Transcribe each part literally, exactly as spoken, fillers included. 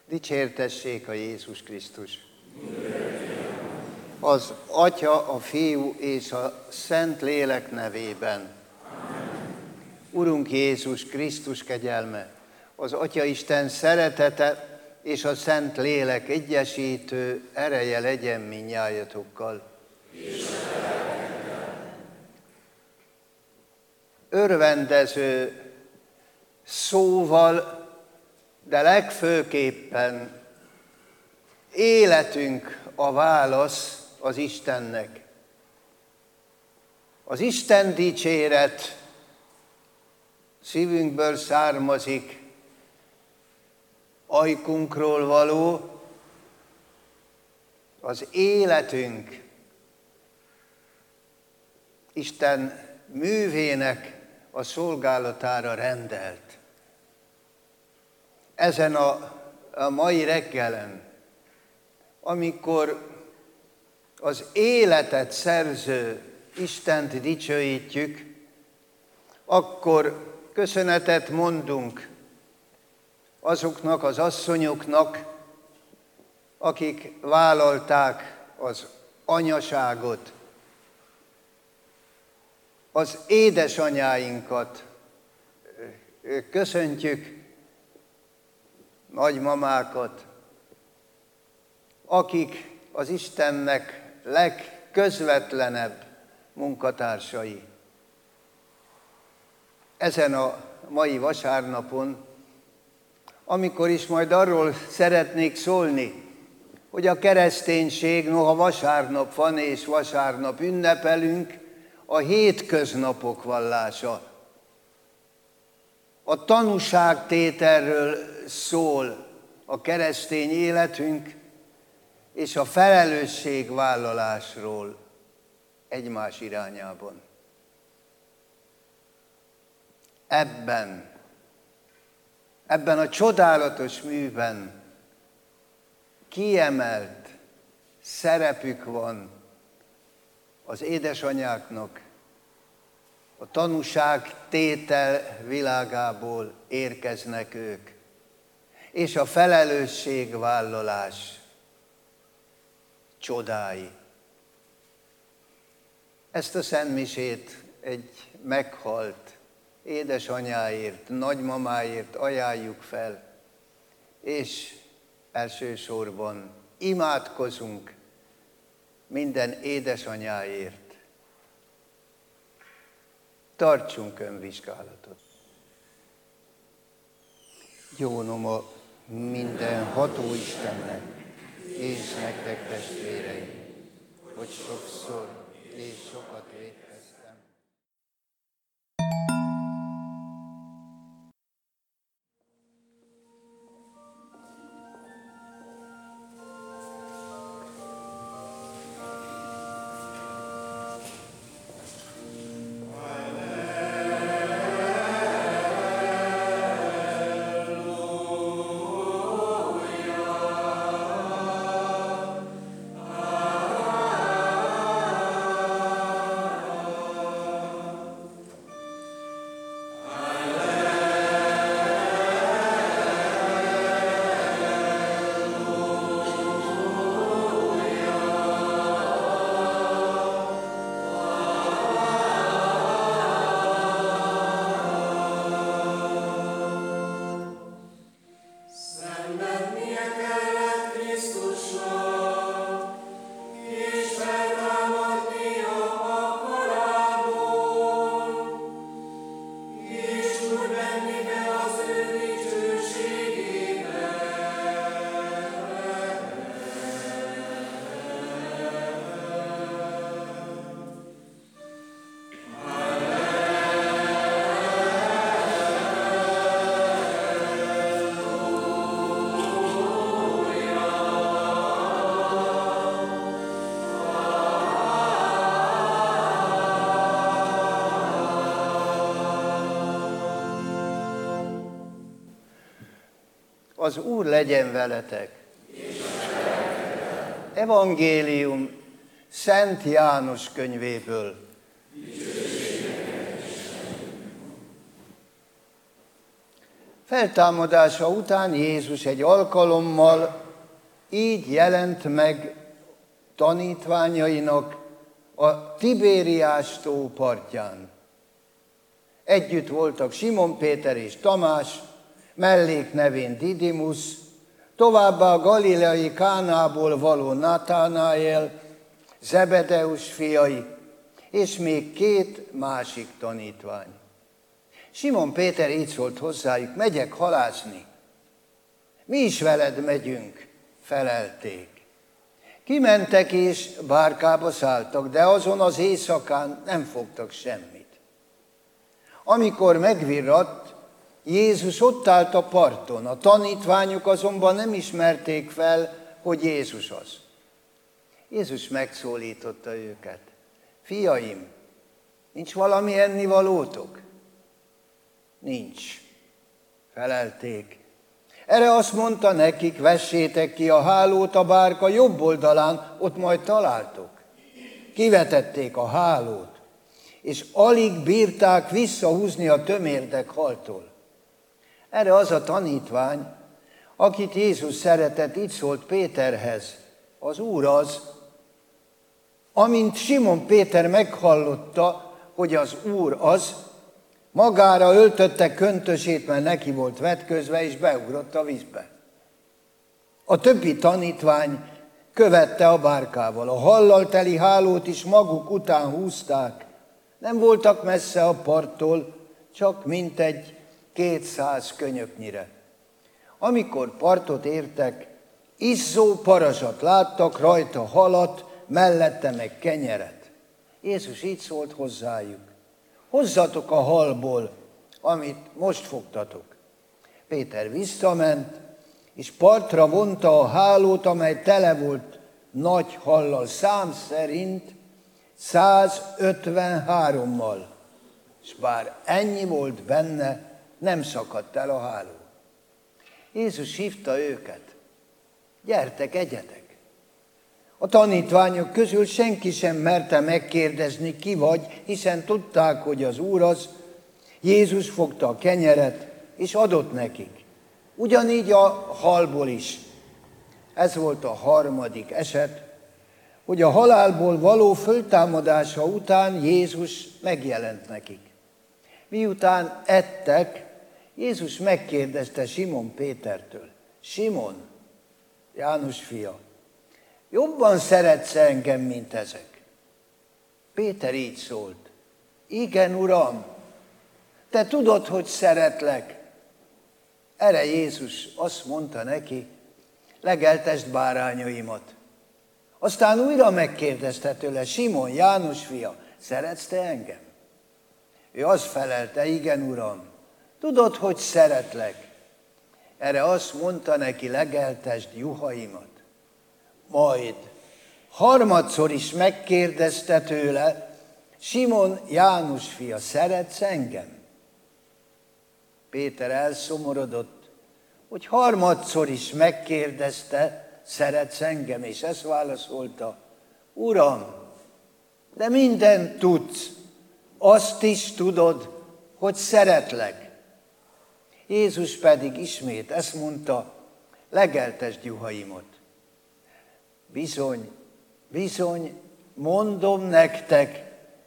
Dicsértessék a Jézus Krisztus! Az Atya, a Fiú és a Szent Lélek nevében. Urunk Jézus Krisztus kegyelme, az Atya Isten szeretete és a Szent Lélek egyesítő ereje legyen mindnyájatokkal. Örvendező szóval, de legfőképpen életünk a válasz az Istennek. Az Isten dicséret szívünkből származik, ajkunkról való, az életünk Isten művének a szolgálatára rendelt. Ezen a, a mai reggelen, amikor az életet szerző Istent dicsőítjük, akkor köszönetet mondunk azoknak az asszonyoknak, akik vállalták az anyaságot, az édesanyáinkat köszöntjük, nagymamákat, akik az Istennek legközvetlenebb munkatársai. Ezen a mai vasárnapon, amikor is majd arról szeretnék szólni, hogy a kereszténység, noha vasárnap van és vasárnap ünnepelünk, a hétköznapok vallása. A tanúságtételről szól a keresztény életünk, és a felelősségvállalásról egymás irányában. Ebben, ebben a csodálatos műben kiemelt szerepük van az édesanyáknak, a tanúságtétel világából érkeznek ők, és a felelősségvállalás csodái. Ezt a szentmisét egy meghalt édesanyáért, nagymamáért ajánljuk fel, és elsősorban imádkozunk minden édesanyáért. Tartsunk önvizsgálatot. Jónom a mindenható Istennek, és nektek testvéreim, hogy sokszor és sokat vétkeztem. Az Úr legyen veletek. Evangélium Szent János könyvéből. Feltámadása után Jézus egy alkalommal így jelent meg tanítványainak a Tibériás tó partján. Együtt voltak Simon Péter és Tamás, melléknevén Didimus, továbbá a galileai Kánából való Natánael, Zebedeus fiai, és még két másik tanítvány. Simon Péter így szólt hozzájuk: megyek halászni. Mi is veled megyünk, felelték. Kimentek és bárkába szálltak, de azon az éjszakán nem fogtak semmit. Amikor megvirratt, Jézus ott állt a parton, a tanítványok azonban nem ismerték fel, hogy Jézus az. Jézus megszólította őket: fiaim, nincs valami ennivalótok? Nincs, felelték. Erre azt mondta nekik: vessétek ki a hálót a bárka jobb oldalán, ott majd találtok. Kivetették a hálót, és alig bírták visszahúzni a tömérdek haltól. Erre az a tanítvány, akit Jézus szeretett, így szólt Péterhez: az Úr az. Amint Simon Péter meghallotta, hogy az Úr az, magára öltötte köntösét, mert neki volt vetközve, és beugrott a vízbe. A többi tanítvány követte a bárkával. A hallal teli hálót is maguk után húzták. Nem voltak messze a parttól, csak mintegy kétszáz könyöknyire. Amikor partot értek, izzó parazsat láttak, rajta halat, mellette meg kenyeret. Jézus így szólt hozzájuk: hozzatok a halból, amit most fogtatok. Péter visszament, és partra vonta a hálót, amely tele volt nagy hallal, szám szerint százötvenhárommal. És bár ennyi volt benne, nem szakadt el a háló. Jézus hívta őket: gyertek, egyetek. A tanítványok közül senki sem merte megkérdezni, ki vagy, hiszen tudták, hogy az Úr az. Jézus fogta a kenyeret, és adott nekik. Ugyanígy a halból is. Ez volt a harmadik eset, hogy a halálból való föltámadása után Jézus megjelent nekik. Miután ettek, Jézus megkérdezte Simon Pétertől: Simon, János fia, jobban szeretsz engem, mint ezek? Péter így szólt: igen, Uram, te tudod, hogy szeretlek. Erre Jézus azt mondta neki: legeltesd bárányaimat. Aztán újra megkérdezte tőle: Simon, János fia, szeretsz te engem? Ő azt felelte: igen, Uram, tudod, hogy szeretlek. Erre azt mondta neki: legeltesd juhaimat. Majd harmadszor is megkérdezte tőle: Simon, János fia, szeretsz engem? Péter elszomorodott, hogy harmadszor is megkérdezte: szeretsz engem? És ezt válaszolta: Uram, de mindent tudsz, azt is tudod, hogy szeretlek. Jézus pedig ismét ezt mondta: legeltesd juhaimat. Bizony, bizony, mondom nektek,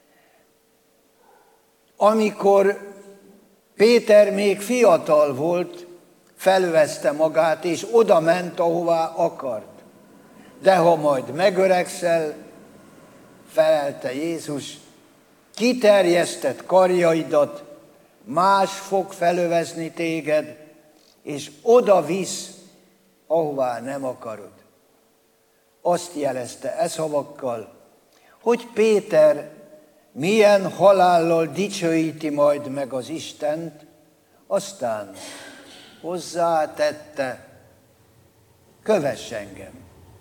amikor Péter még fiatal volt, felveszte magát, és oda ment, ahová akart. De ha majd megöregszel, felelte Jézus, kiterjesztett karjaidat, más fog felövezni téged, és oda visz, ahová nem akarod. Azt jelezte e szavakkal, hogy Péter milyen halállal dicsőíti majd meg az Istent, aztán hozzátette: kövess engem.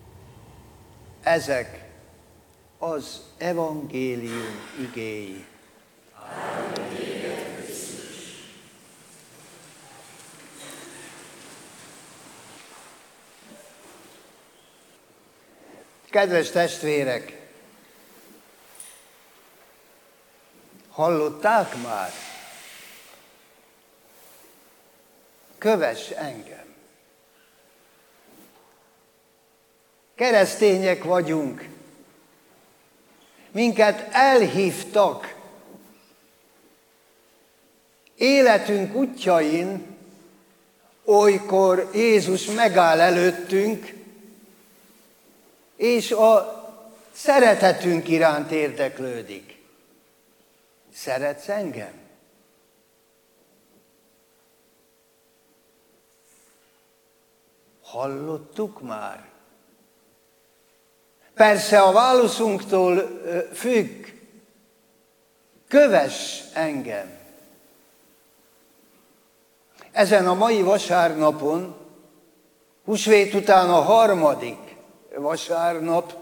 Ezek az evangélium igéi. Kedves testvérek, hallották már? kövess engem. Keresztények vagyunk. Minket elhívtak. Életünk útjain olykor Jézus megáll előttünk, és a szeretetünk iránt érdeklődik. Szeretsz engem? Hallottuk már? Persze a válaszunktól függ. Kövess engem. Ezen a mai vasárnapon, húsvét után a harmadik vasárnap,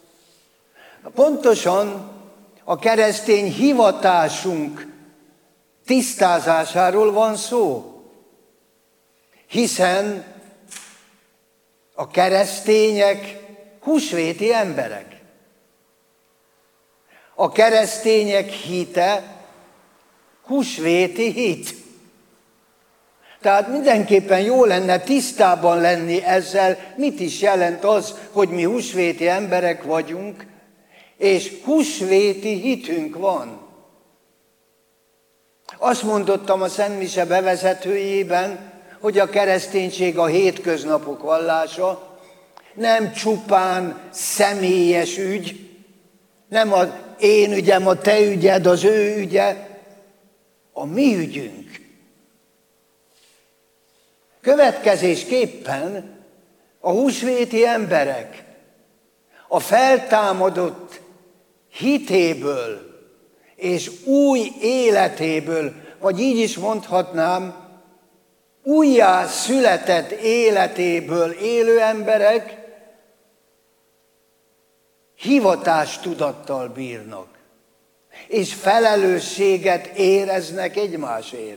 pontosan a keresztény hivatásunk tisztázásáról van szó. Hiszen a keresztények húsvéti emberek. A keresztények hite húsvéti hit. Tehát mindenképpen jó lenne tisztában lenni ezzel, mit is jelent az, hogy mi húsvéti emberek vagyunk, és húsvéti hitünk van. Azt mondottam a Szent Mise bevezetőjében, hogy a kereszténység a hétköznapok vallása, nem csupán személyes ügy, nem az én ügyem, a te ügyed, az ő ügye, a mi ügyünk. Következésképpen a húsvéti emberek a feltámadott hitéből és új életéből, vagy így is mondhatnám, újjá született életéből élő emberek hivatástudattal bírnak, és felelősséget éreznek egymásért.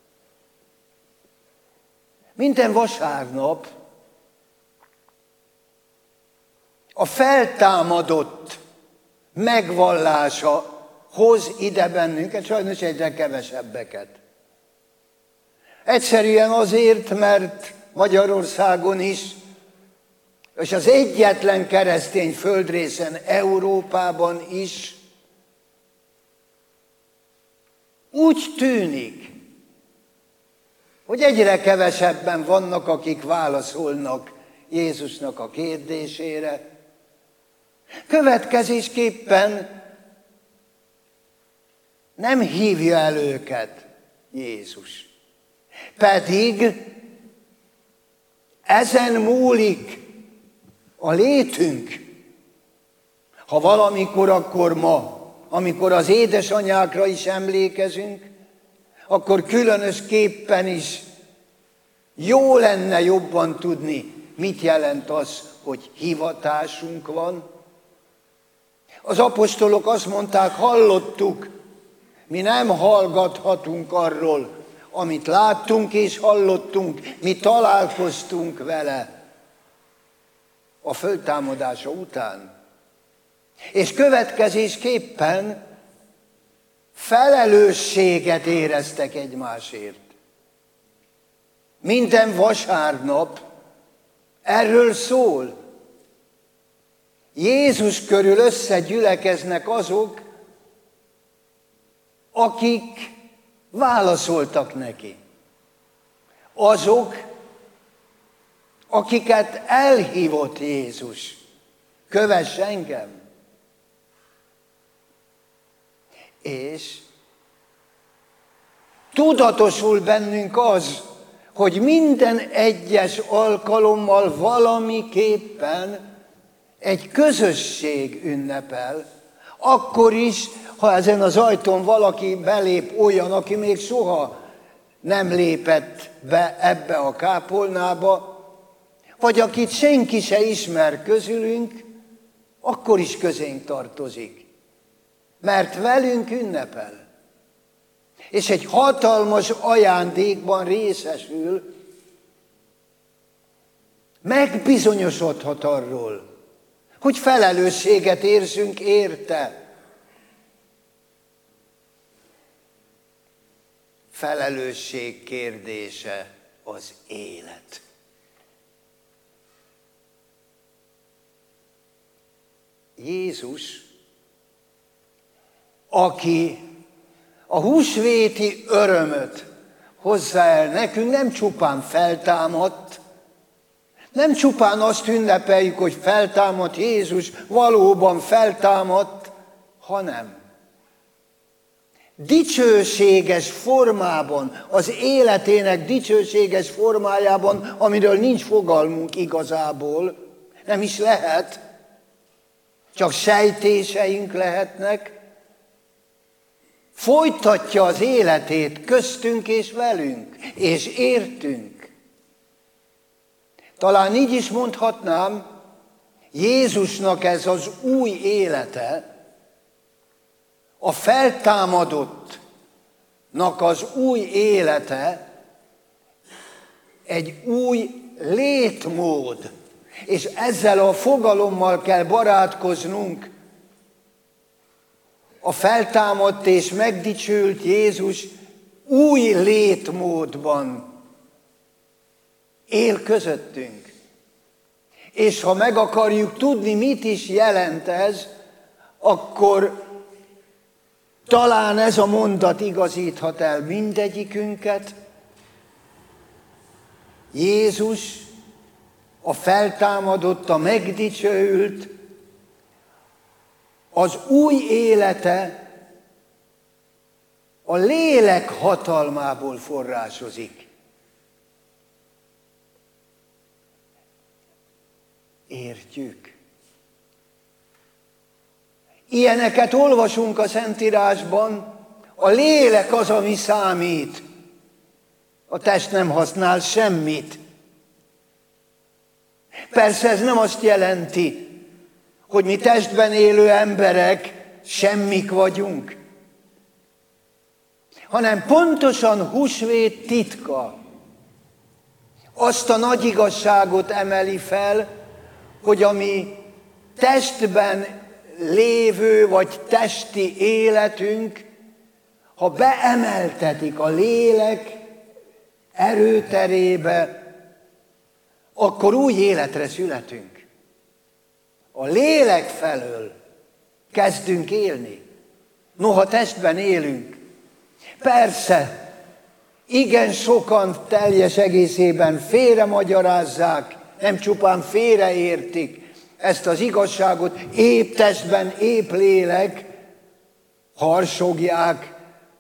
Minden vasárnap a feltámadott megvallása hoz ide bennünket, sajnos egyre kevesebbeket. Egyszerűen azért, mert Magyarországon is, és az egyetlen keresztény földrészen, Európában is úgy tűnik, hogy egyre kevesebben vannak, akik válaszolnak Jézusnak a kérdésére. Következésképpen nem hívja el őket Jézus. Pedig ezen múlik a létünk. Ha valamikor, akkor ma, amikor az édesanyákra is emlékezünk, akkor különösképpen is jó lenne jobban tudni, mit jelent az, hogy hivatásunk van. Az apostolok azt mondták, hallottuk, mi nem hallgathatunk arról, amit láttunk és hallottunk, mi találkoztunk vele a föltámadása után. És következésképpen felelősséget éreztek egymásért. Minden vasárnap erről szól. Jézus körül összegyülekeznek azok, akik válaszoltak neki. Azok, akiket elhívott Jézus. Kövess engem! És tudatosul bennünk az, hogy minden egyes alkalommal valamiképpen egy közösség ünnepel, akkor is, ha ezen az ajtón valaki belép olyan, aki még soha nem lépett be ebbe a kápolnába, vagy akit senki se ismer közülünk, akkor is közénk tartozik. Mert velünk ünnepel. És egy hatalmas ajándékban részesül, megbizonyosodhat arról, hogy felelősséget érzünk érte. Felelősség kérdése az élet. Jézus, aki a húsvéti örömöt hozza el nekünk, nem csupán feltámadt, nem csupán azt ünnepeljük, hogy feltámadt Jézus, valóban feltámadt, hanem dicsőséges formában, az életének dicsőséges formájában, amiről nincs fogalmunk igazából, nem is lehet, csak sejtéseink lehetnek, folytatja az életét köztünk és velünk, és értünk. Talán így is mondhatnám, Jézusnak ez az új élete, a feltámadottnak az új élete egy új létmód, és ezzel a fogalommal kell barátkoznunk. A feltámadt és megdicsült Jézus új létmódban él közöttünk. És ha meg akarjuk tudni, mit is jelent ez, akkor talán ez a mondat igazíthat el mindegyikünket. Jézus, a feltámadott, a megdicsőült, az új élete a lélek hatalmából forrásozik. Értjük. Ilyeneket olvasunk a Szentírásban, a lélek az, ami számít. A test nem használ semmit. Persze ez nem azt jelenti, hogy mi testben élő emberek semmik vagyunk, hanem pontosan húsvét titka azt a nagy igazságot emeli fel, hogy a mi testben lévő vagy testi életünk, ha beemeltetik a lélek erőterébe, akkor új életre születünk. A lélek felől kezdünk élni. Noha testben élünk. Persze, igen sokan teljes egészében félremagyarázzák, nem csupán félreértik ezt az igazságot, épp testben, épp lélek, harsogják,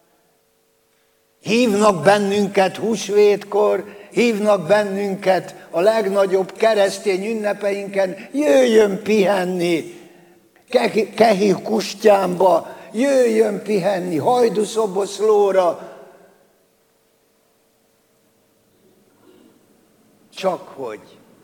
hívnak bennünket húsvétkor, hívnak bennünket a legnagyobb keresztény ünnepeinken, jöjjön pihenni, Kehi kustyámba, jöjjön pihenni, Hajdúszoboszlóra. Csak hogy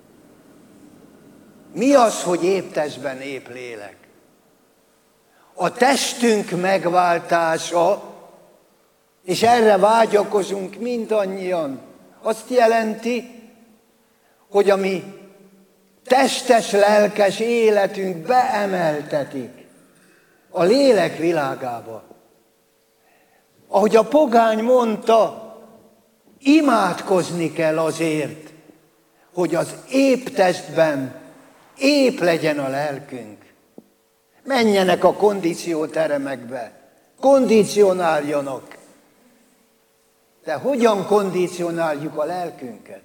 mi az, hogy épp testben, épp lélek? A testünk megváltása, és erre vágyakozunk mindannyian, azt jelenti, hogy a mi testes, lelkes életünk beemeltetik a lélek világába. Ahogy a pogány mondta, imádkozni kell azért, hogy az épp testben épp legyen a lelkünk. Menjenek a kondicióteremekbe, kondicionáljanak. De hogyan kondicionáljuk a lelkünket?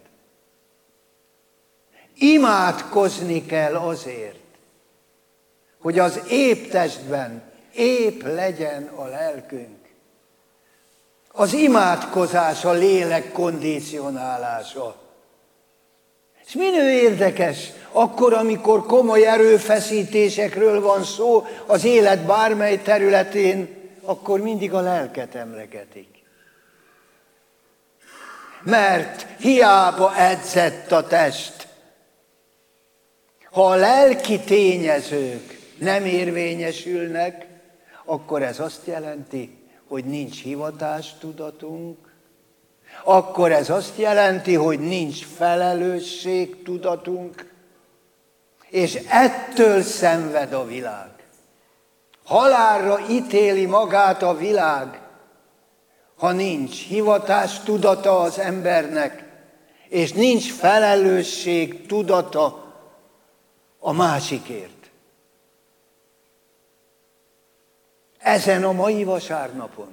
Imádkozni kell azért, hogy az épp testben épp legyen a lelkünk. Az imádkozás a lélek kondicionálása. És minő érdekes, akkor, amikor komoly erőfeszítésekről van szó az élet bármely területén, akkor mindig a lelket emlegetik. Mert hiába edzett a test. Ha a lelki tényezők nem érvényesülnek, akkor ez azt jelenti, hogy nincs hivatástudatunk, akkor ez azt jelenti, hogy nincs felelősségtudatunk, és ettől szenved a világ. Halálra ítéli magát a világ, ha nincs hivatástudata az embernek, és nincs felelősség tudata a másikért. Ezen a mai vasárnapon,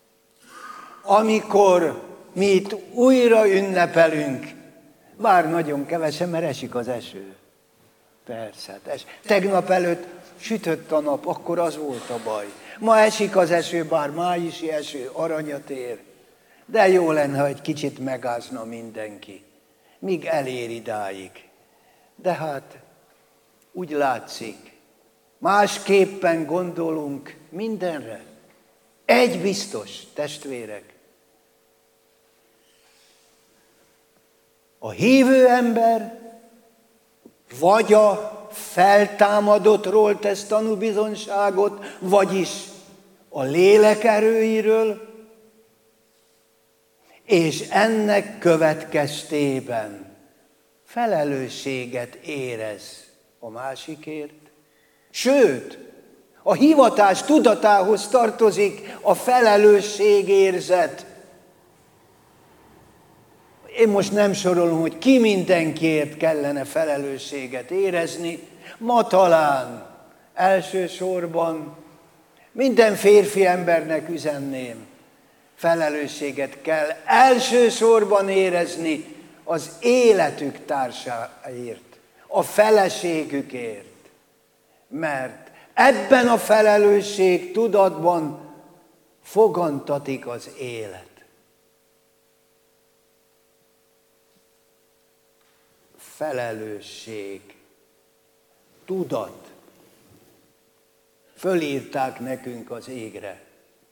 amikor mi itt újra ünnepelünk, bár nagyon kevesen, mert esik az eső. Persze, hát es. Tegnap előtt sütött a nap, akkor az volt a baj. Ma esik az eső, bár májusi eső, aranyat ér. De jó lenne, ha egy kicsit megázna mindenki, míg elér idáig. De hát úgy látszik, másképpen gondolunk mindenre. Egy biztos, testvérek, a hívő ember vagy a feltámadottról tesz tanúbizonyságot, vagyis a lélek erőiről, és ennek következtében felelősséget érez a másikért. Sőt, a hivatás tudatához tartozik a felelősségérzet. Én most nem sorolom, hogy ki mindenkiért kellene felelősséget érezni. Ma talán elsősorban minden férfi embernek üzenném, felelősséget kell elsősorban érezni az életük társáért, a feleségükért. Mert ebben a felelősség tudatban fogantatik az élet. Felelősség, tudat. Fölírták nekünk az égre.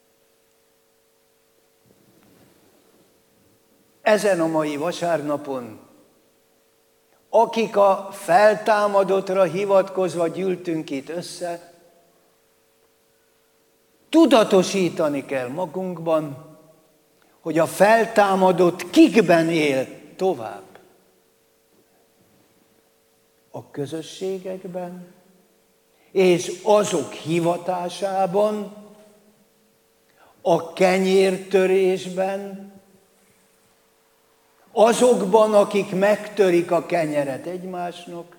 Ezen a mai vasárnapon, akik a feltámadottra hivatkozva gyűltünk itt össze, tudatosítani kell magunkban, hogy a feltámadott kikben él tovább. A közösségekben, és azok hivatásában, a kenyértörésben, azokban, akik megtörik a kenyeret egymásnak,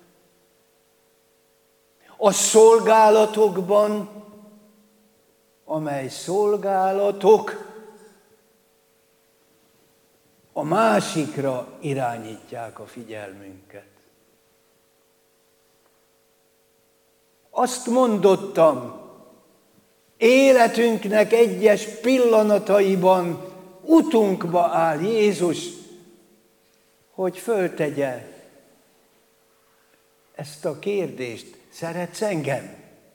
a szolgálatokban, amely szolgálatok a másikra irányítják a figyelmünket. Azt mondottam, életünknek egyes pillanataiban utunkba áll Jézus, hogy föltegye ezt a kérdést: szeretsz engem?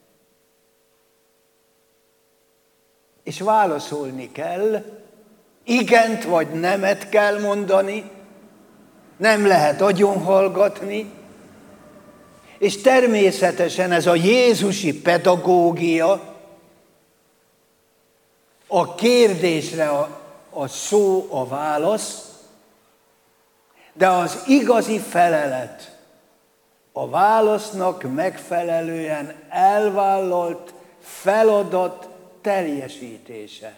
És válaszolni kell, igent vagy nemet kell mondani, nem lehet agyonhallgatni, és természetesen ez a jézusi pedagógia, a kérdésre a, a szó a válasz, de az igazi felelet a válasznak megfelelően elvállalt feladat teljesítése.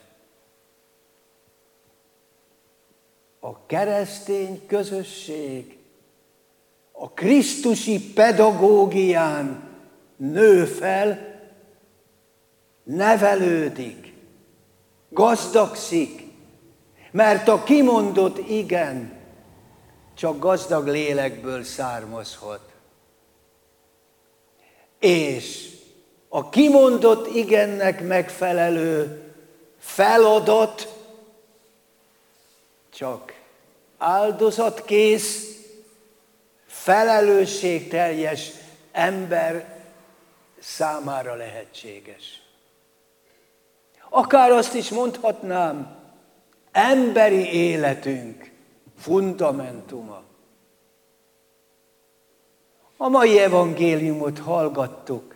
A keresztény közösség a krisztusi pedagógián nő fel, nevelődik, gazdagszik, mert a kimondott igen csak gazdag lélekből származhat. És a kimondott igennek megfelelő feladat csak áldozatkész, felelősségteljes ember számára lehetséges. Akár azt is mondhatnám, emberi életünk fundamentuma. A mai evangéliumot hallgattuk.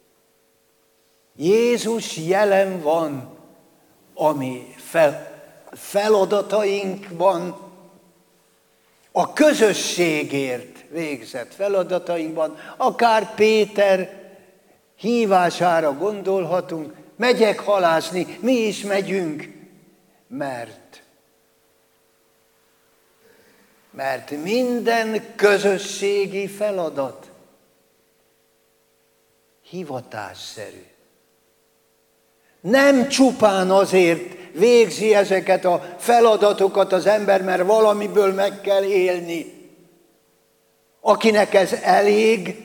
Jézus jelen van a mi fel, feladatainkban, a közösségért végzett feladatainkban, akár Péter hívására gondolhatunk, megyek halászni, mi is megyünk, mert Mert minden közösségi feladat hivatásszerű. Nem csupán azért végzi ezeket a feladatokat az ember, mert valamiből meg kell élni. Akinek ez elég,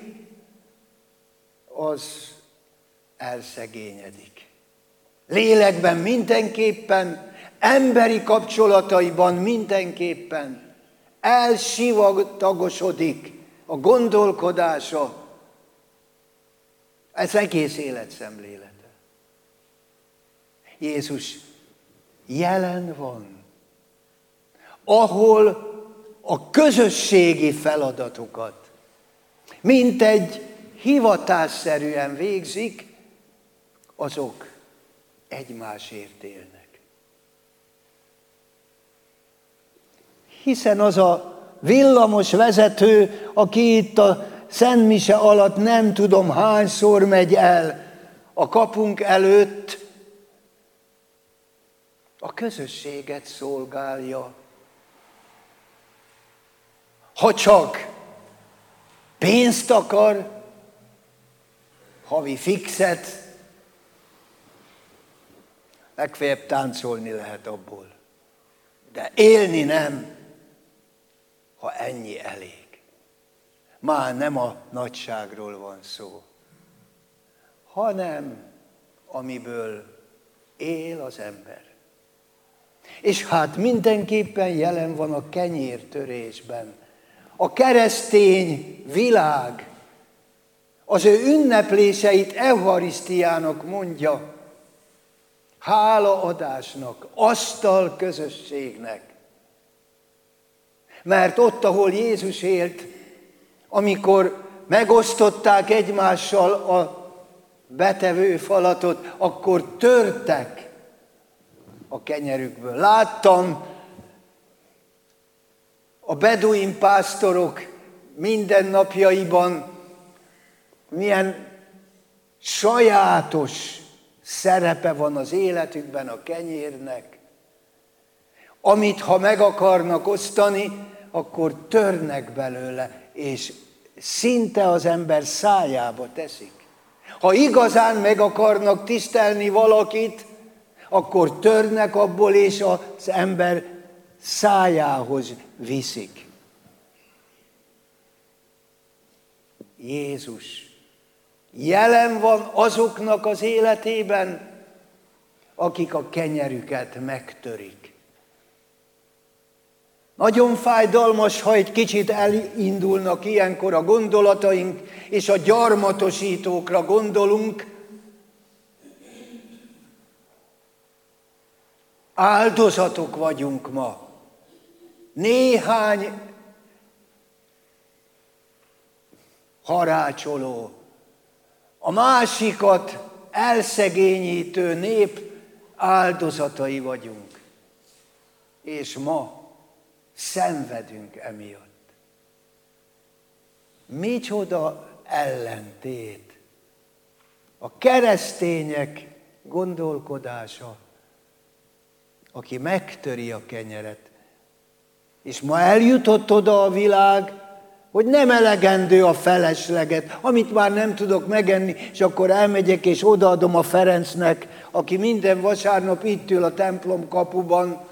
az elszegényedik. Lélekben mindenképpen, emberi kapcsolataiban mindenképpen elsivatagosodik a gondolkodása. Ez egész életszemlélete. Jézus jelen van, ahol a közösségi feladatokat mint egy hivatásszerűen végzik, azok egymásért élnek. Hiszen az a villamos vezető, aki itt a Szent Mise alatt nem tudom hányszor megy el a kapunk előtt, a közösséget szolgálja. Ha csak pénzt akar, havi fixet, legfeljebb táncolni lehet abból. De élni nem, ha ennyi elég. Már nem a nagyságról van szó, hanem amiből él az ember. És hát mindenképpen jelen van a kenyértörésben. A keresztény világ az ő ünnepléseit eucharisztiának mondja, hálaadásnak, asztal közösségnek. Mert ott, ahol Jézus élt, amikor megosztották egymással a betevő falatot, akkor törtek a kenyerükből. Láttam a beduin pásztorok mindennapjaiban milyen sajátos szerepe van az életükben a kenyérnek, amit ha meg akarnak osztani, akkor törnek belőle, és szinte az ember szájába teszik. Ha igazán meg akarnak tisztelni valakit, akkor törnek abból, és az ember szájához viszik. Jézus jelen van azoknak az életében, akik a kenyerüket megtörik. Nagyon fájdalmas, ha egy kicsit elindulnak ilyenkor a gondolataink, és a gyarmatosítókra gondolunk. Áldozatok vagyunk ma. Néhány harácsoló, a másikat elszegényítő nép áldozatai vagyunk. És ma szenvedünk emiatt. Micsoda ellentét! A keresztények gondolkodása, aki megtöri a kenyeret. És ma eljutott oda a világ, hogy nem elegendő a felesleget, amit már nem tudok megenni, és akkor elmegyek és odaadom a Ferencnek, aki minden vasárnap itt ül a templom kapuban,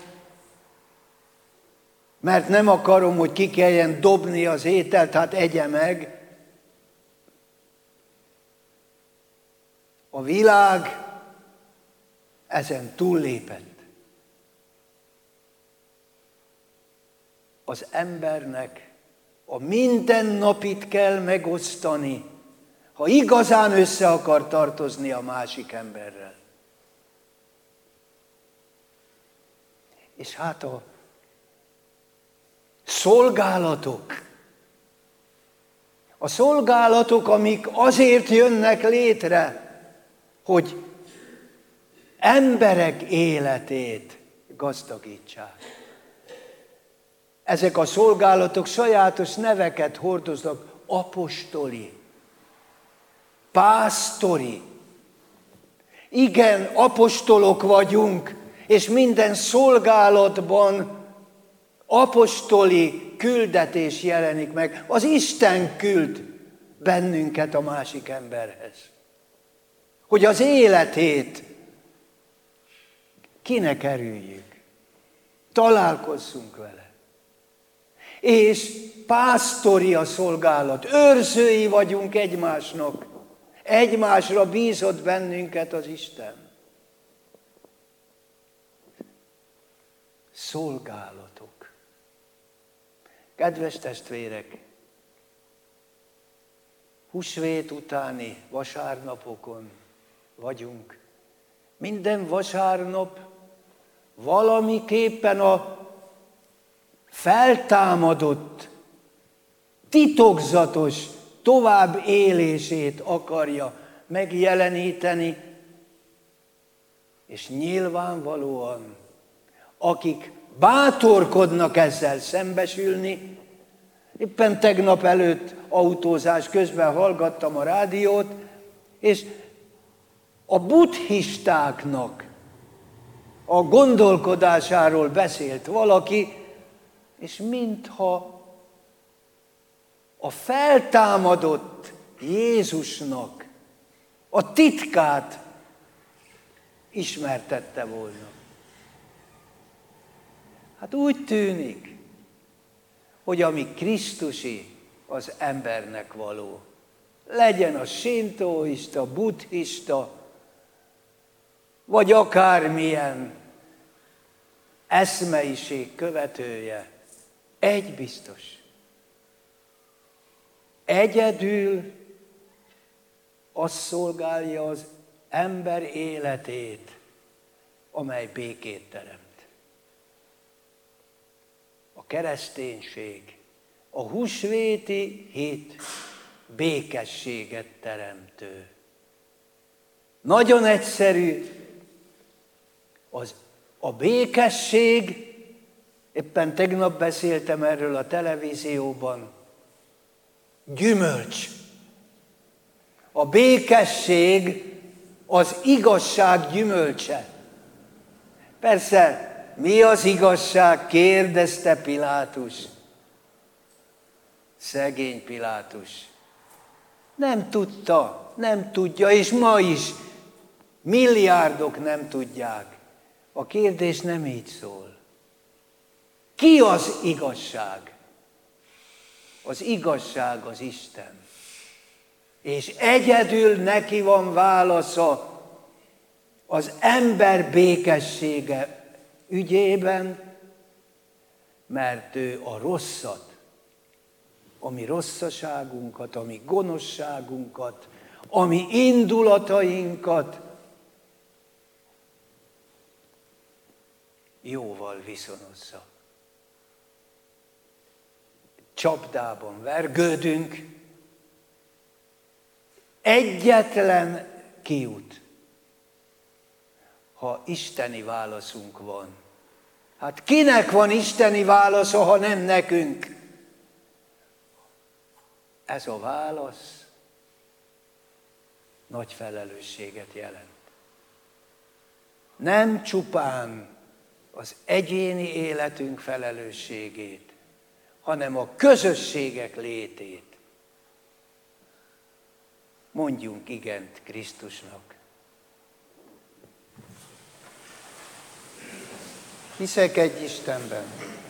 mert nem akarom, hogy ki kelljen dobni az ételt, hát egye meg. A világ ezen túllépett. Az embernek a mindennapit kell megosztani, ha igazán össze akar tartozni a másik emberrel. És hát a szolgálatok, a szolgálatok, amik azért jönnek létre, hogy emberek életét gazdagítsák. Ezek a szolgálatok sajátos neveket hordoznak, apostoli, pásztori. Igen, apostolok vagyunk, és minden szolgálatban apostoli küldetés jelenik meg. Az Isten küld bennünket a másik emberhez. Hogy az életét kinek erüljük. Találkozzunk vele. És pásztori a szolgálat, őrzői vagyunk egymásnak. Egymásra bízott bennünket az Isten. Szolgálatok. Kedves testvérek, húsvét utáni vasárnapokon vagyunk. Minden vasárnap valamiképpen a feltámadott, titokzatos tovább élését akarja megjeleníteni, és nyilvánvalóan, akik bátorkodnak ezzel szembesülni, éppen tegnap előtt autózás közben hallgattam a rádiót, és a buddhistáknak a gondolkodásáról beszélt valaki, és mintha a feltámadott Jézusnak a titkát ismertette volna. Hát úgy tűnik, hogy ami krisztusi, az embernek való. Legyen a sintóista, buddhista, vagy akármilyen eszmeiség követője. Egy biztos. Egyedül az szolgálja az ember életét, amely békét teremt. A kereszténység, a húsvéti hit békességet teremtő. Nagyon egyszerű, az, a békesség, éppen tegnap beszéltem erről a televízióban, gyümölcs. A békesség az igazság gyümölcse. Persze, mi az igazság? Kérdezte Pilátus. Szegény Pilátus. Nem tudta, nem tudja, és ma is milliárdok nem tudják. A kérdés nem így szól. Ki az igazság? Az igazság az Isten. És egyedül neki van válasza az ember békessége ügyében, mert ő a rosszat, a mi rosszaságunkat, a mi gonoszságunkat, a mi indulatainkat jóval viszonozza. Csapdában vergődünk, egyetlen kiút, ha isteni válaszunk van. Hát kinek van isteni válasza, ha nem nekünk? Ez a válasz nagy felelősséget jelent. Nem csupán az egyéni életünk felelősségét, hanem a közösségek létét. Mondjunk igent Krisztusnak. Hiszek egy Istenben.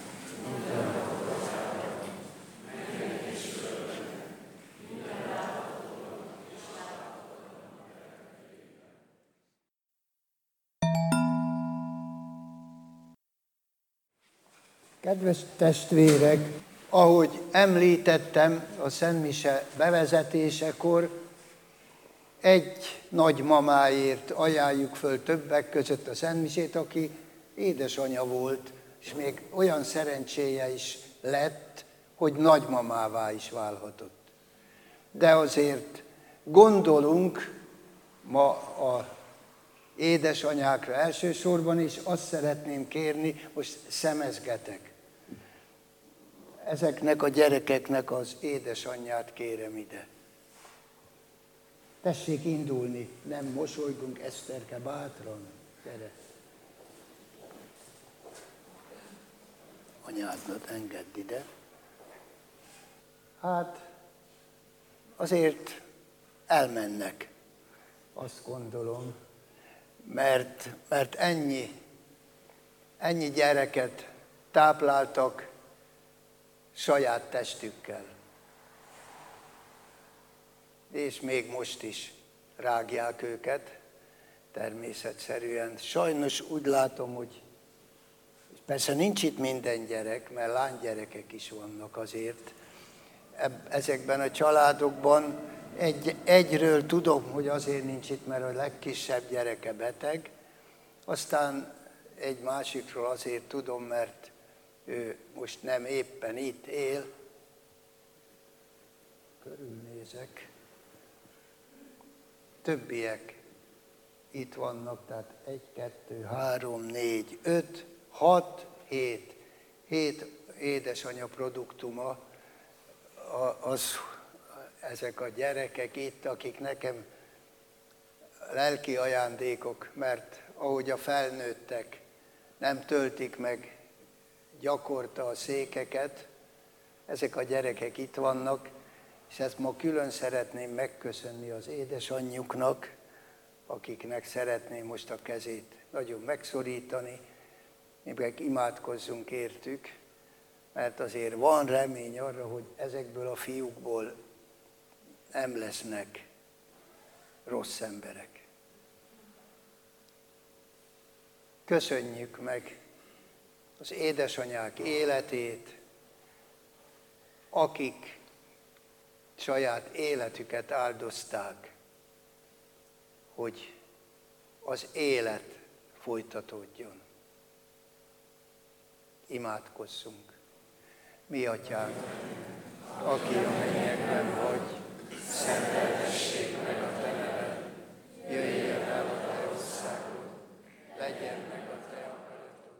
Kedves testvérek, ahogy említettem a Szentmise bevezetésekor, egy nagymamáért ajánljuk föl többek között a Szentmisét, aki édesanyja volt, és még olyan szerencséje is lett, hogy nagymamává is válhatott. De azért gondolunk ma a édesanyákra elsősorban, és azt szeretném kérni, most szemezgetek. Ezeknek a gyerekeknek az édesanyját kérem ide. Tessék indulni, nem mosolygunk, Eszterke, bátran, gyere. A anyádnak engedd ide. Hát azért elmennek, azt gondolom, mert, mert ennyi, ennyi gyereket tápláltak saját testükkel. És még most is rágják őket, természetszerűen. Sajnos úgy látom, hogy persze nincs itt minden gyerek, mert lánygyerekek is vannak azért. Ezekben a családokban egy, egyről tudom, hogy azért nincs itt, mert a legkisebb gyereke beteg. Aztán egy másikról azért tudom, mert ő most nem éppen itt él. Körülnézek. Többiek itt vannak, tehát egy, kettő, három, négy, öt, hat, hét. Hét édesanyja produktuma az, ezek a gyerekek itt, akik nekem lelki ajándékok, mert ahogy a felnőttek nem töltik meg gyakorta a székeket, ezek a gyerekek itt vannak, és ezt ma külön szeretném megköszönni az édesanyjuknak, akiknek szeretném most a kezét nagyon megszorítani, még imádkozzunk értük, mert azért van remény arra, hogy ezekből a fiúkból nem lesznek rossz emberek. Köszönjük meg az édesanyák életét, akik saját életüket áldozták, hogy az élet folytatódjon. Imádkozzunk. Mi Atyánk, aki a mennyekben vagy, szenteltessék meg a Te neved, jöjjön el a Te országod, legyen meg a Te akaratod.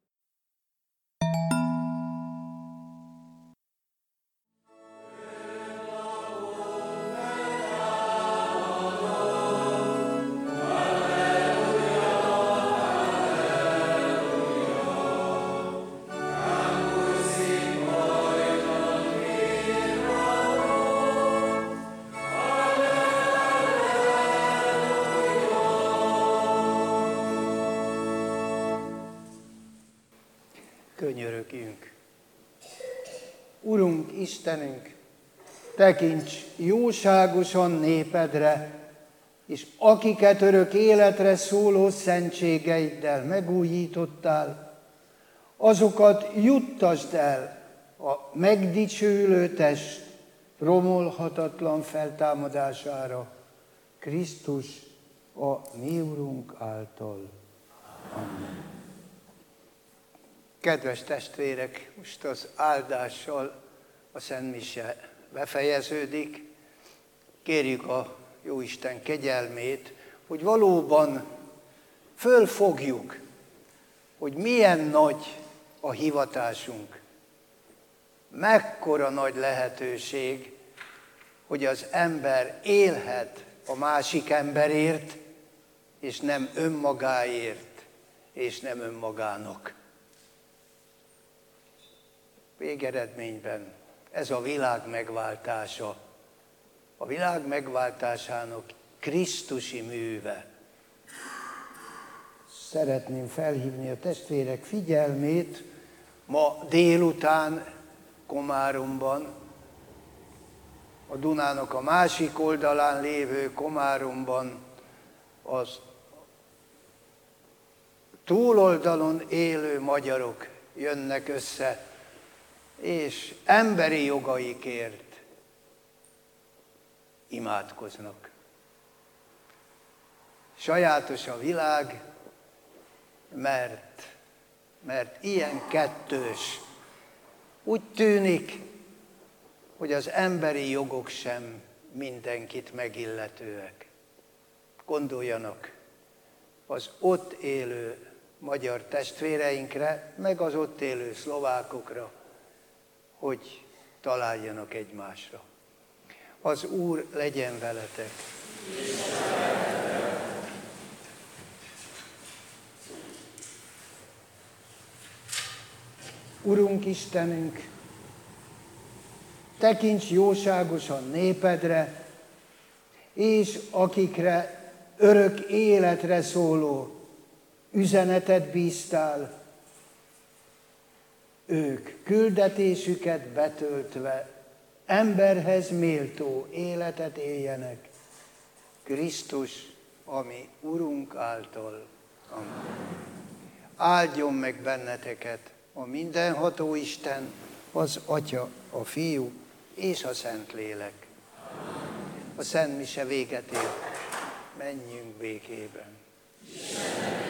Könyörögjünk. Urunk, Istenünk, tekints jóságosan népedre, és akiket örök életre szóló szentségeiddel megújítottál, azokat juttasd el a megdicsőülő test romolhatatlan feltámadására, Krisztus a mi Urunk által. Amen. Kedves testvérek, most az áldással a Szent Mise befejeződik. Kérjük a Jóisten kegyelmét, hogy valóban fölfogjuk, hogy milyen nagy a hivatásunk. Mekkora nagy lehetőség, hogy az ember élhet a másik emberért, és nem önmagáért, és nem önmagának. Végeredményben ez a világ megváltása, a világ megváltásának krisztusi műve. Szeretném felhívni a testvérek figyelmét, ma délután Komáromban, a Dunának a másik oldalán lévő Komáromban, az túloldalon élő magyarok jönnek össze, és emberi jogaikért imádkoznak. Sajátos a világ, mert, mert ilyen kettős. Úgy tűnik, hogy az emberi jogok sem mindenkit megilletőek. Gondoljanak az ott élő magyar testvéreinkre, meg az ott élő szlovákokra, hogy találjanak egymásra. Az Úr legyen veletek! Urunk Istenünk, tekints jóságosan népedre, és akikre örök életre szóló üzenetet bíztál, ők küldetésüket betöltve emberhez méltó életet éljenek, Krisztus, ami Urunk által. Amen. Áldjon meg benneteket a mindenható Isten, az Atya, a Fiú és a Szentlélek. A Szent Mise véget ért. Menjünk békében.